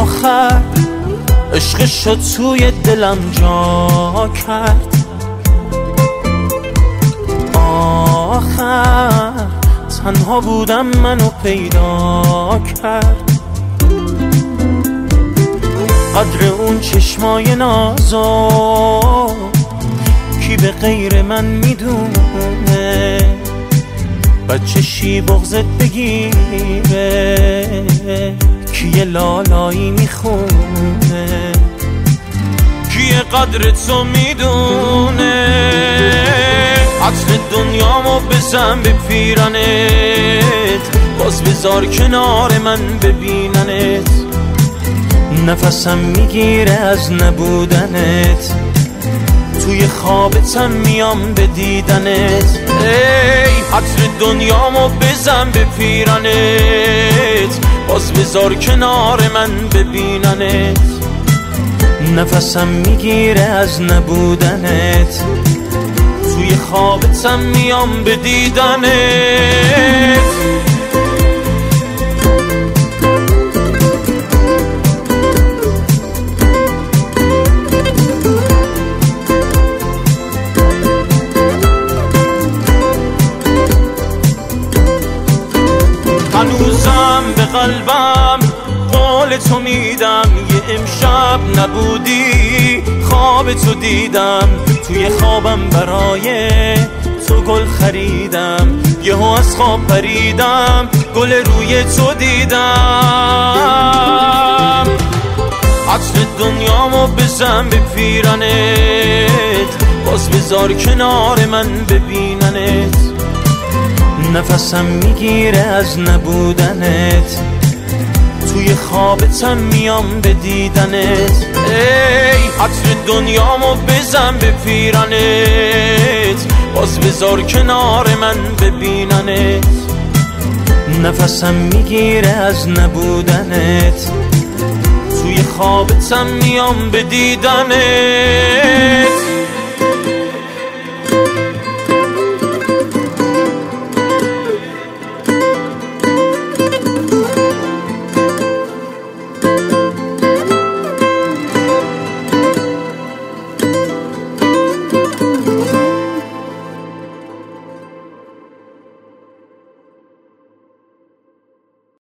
آخر عشقشو توی دلم جا کرد. آخر تنها بودم منو پیدا کرد. قدر اون چشمای نازو کی به غیر من میدونه؟ بچشی بغضت بگیره کی یه لالایی میخونه؟ کی قدر تو میدونه؟ عطر دنیامو بزن به پیرنت، باز بذار کنار من ببیننت. نفسم میگیره از نبودنت، توی خوابتم میام به دیدنت. ای عطر دنیامو بزن به پیرنت، باز بذار کنار من ببیننت. نفسم میگیره از نبودنت، توی خوابتم میام به دیدنت. هنوزم به قلبم قول تو میدم، یه امشب نبودی خواب تو دیدم. توی خوابم برای تو گل خریدم، یهو از خواب پریدم گل روی تو دیدم. عطر دنیامو بزن به پیرنت، باز بذار کنار من ببیننت. نفسم میگیره از نبودنت، توی خوابتم میام به دیدنت. ای عطر دنیامو بزن به پیرنت، باز بذار کنار من ببیننت. نفسم میگیره از نبودنت، توی خوابتم میام به دیدنت.